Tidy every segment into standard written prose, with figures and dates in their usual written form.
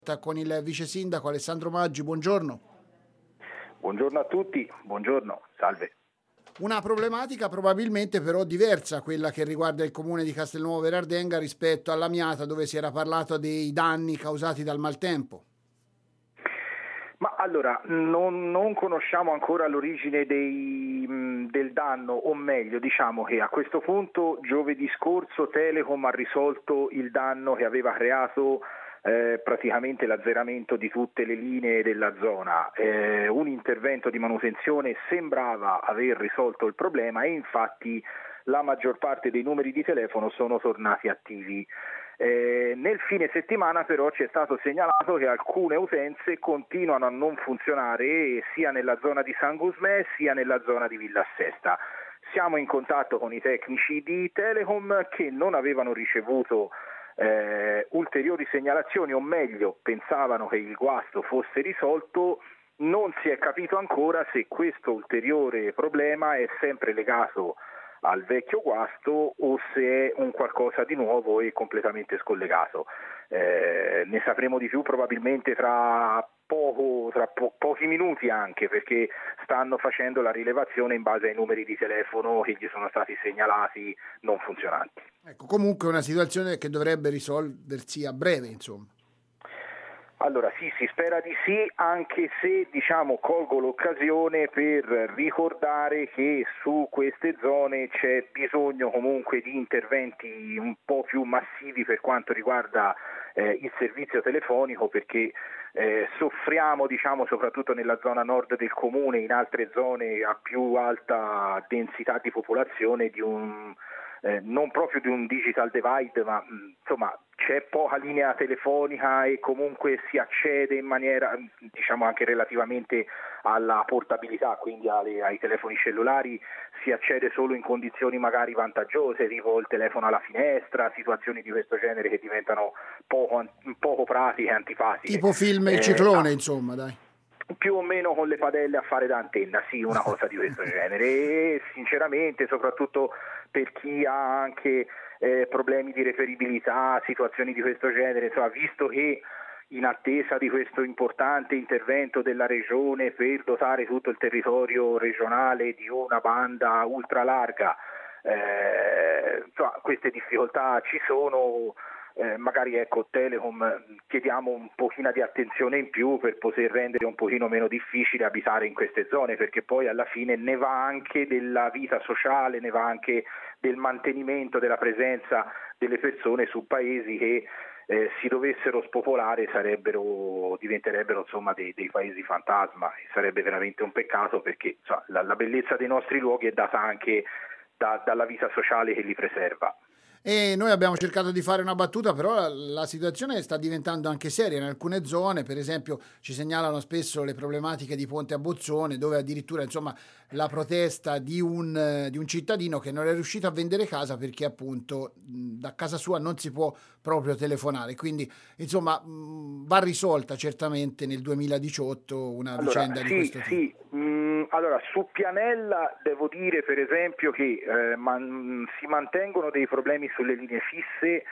Con il vice sindaco Alessandro Maggi, buongiorno. Buongiorno a tutti, buongiorno, salve. Una problematica probabilmente però diversa, quella che riguarda il comune di Castelnuovo Verardenga rispetto alla Miata, dove si era parlato dei danni causati dal maltempo. Ma allora, non conosciamo ancora l'origine del danno, o meglio, diciamo che a questo punto giovedì scorso Telecom ha risolto il danno che aveva creato praticamente l'azzeramento di tutte le linee della zona. Un intervento di manutenzione sembrava aver risolto il problema e infatti la maggior parte dei numeri di telefono sono tornati attivi. Nel fine settimana però ci è stato segnalato che alcune utenze continuano a non funzionare sia nella zona di San Gusmè sia nella zona di Villa Sesta. Siamo in contatto con i tecnici di Telecom che non avevano ricevuto ulteriori segnalazioni, o meglio pensavano che il guasto fosse risolto. Non si è capito ancora se questo ulteriore problema è sempre legato al vecchio guasto o se è un qualcosa di nuovo e completamente scollegato. Ne sapremo di più probabilmente tra pochi minuti, anche perché stanno facendo la rilevazione in base ai numeri di telefono che gli sono stati segnalati non funzionanti. Ecco, comunque è una situazione che dovrebbe risolversi a breve, insomma. Allora sì, si spera di sì, anche se colgo l'occasione per ricordare che su queste zone c'è bisogno comunque di interventi un po' più massivi per quanto riguarda il servizio telefonico, perché soffriamo soprattutto nella zona nord del comune, in altre zone a più alta densità di popolazione, di un non proprio di un digital divide, ma insomma c'è poca linea telefonica e comunque si accede in maniera anche relativamente alla portabilità, quindi ai telefoni cellulari si accede solo in condizioni magari vantaggiose, tipo il telefono alla finestra, situazioni di questo genere che diventano poco pratiche e antipatiche. Tipo film Il Ciclone, insomma, dai. Più o meno con le padelle a fare da antenna, sì, una cosa di questo genere. E sinceramente, soprattutto per chi ha anche problemi di referibilità, situazioni di questo genere, insomma, visto che in attesa di questo importante intervento della regione per dotare tutto il territorio regionale di una banda ultra larga, queste difficoltà ci sono. Magari Telecom chiediamo un pochino di attenzione in più per poter rendere un pochino meno difficile abitare in queste zone, perché poi alla fine ne va anche della vita sociale, ne va anche del mantenimento della presenza delle persone su paesi che si dovessero spopolare diventerebbero insomma dei paesi fantasma, e sarebbe veramente un peccato, perché la bellezza dei nostri luoghi è data anche dalla vita sociale che li preserva. E noi abbiamo cercato di fare una battuta, però la situazione sta diventando anche seria in alcune zone. Per esempio ci segnalano spesso le problematiche di Ponte a Bozzone, dove addirittura la protesta di un cittadino che non è riuscito a vendere casa perché appunto da casa sua non si può proprio telefonare, quindi va risolta certamente nel 2018 una vicenda di questo tipo. Sì. Allora, su Pianella devo dire per esempio che si mantengono dei problemi sulle linee fisse,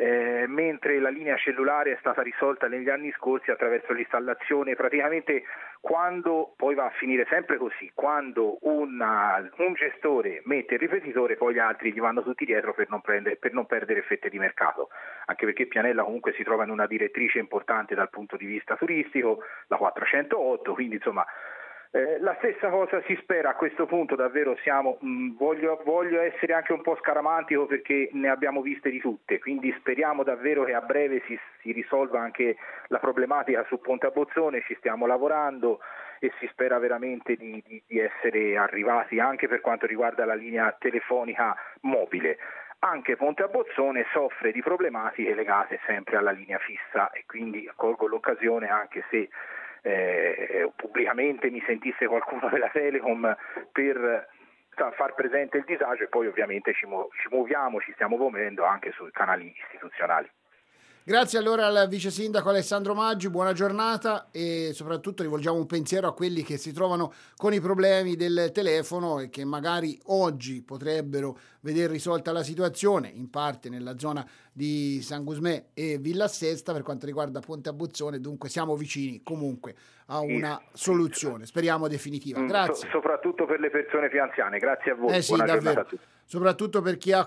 mentre la linea cellulare è stata risolta negli anni scorsi attraverso l'installazione. Praticamente, quando poi va a finire sempre così, quando un gestore mette il ripetitore, poi gli altri gli vanno tutti dietro per non perdere fette di mercato, anche perché Pianella comunque si trova in una direttrice importante dal punto di vista turistico, la 408, quindi insomma la stessa cosa si spera. A questo punto davvero voglio essere anche un po' scaramantico, perché ne abbiamo viste di tutte, quindi speriamo davvero che a breve si risolva anche la problematica su Ponte a Bozzone. Ci stiamo lavorando e si spera veramente di essere arrivati anche per quanto riguarda la linea telefonica mobile. Anche Ponte a Bozzone soffre di problematiche legate sempre alla linea fissa, e quindi colgo l'occasione, anche se pubblicamente mi sentisse qualcuno della Telecom, per far presente il disagio, e poi ovviamente ci stiamo muovendo anche sui canali istituzionali. Grazie allora al vice sindaco Alessandro Maggi, buona giornata e soprattutto rivolgiamo un pensiero a quelli che si trovano con i problemi del telefono e che magari oggi potrebbero vedere risolta la situazione, in parte nella zona di San Gusmè e Villa Sesta per quanto riguarda Ponte Abbuzzone, dunque siamo vicini comunque a una soluzione, speriamo definitiva. Grazie. Soprattutto per le persone più anziane, grazie a voi, Sì, buona davvero. giornata a tutti. Soprattutto per chi ha